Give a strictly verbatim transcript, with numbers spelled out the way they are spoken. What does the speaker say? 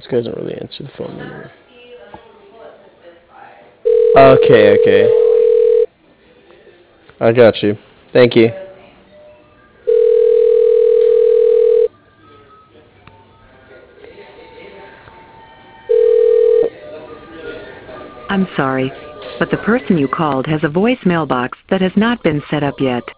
This guy doesn't really answer the phone anymore. Okay, okay. I got you. Thank you. I'm sorry, but the person you called has a voicemail box that has not been set up yet.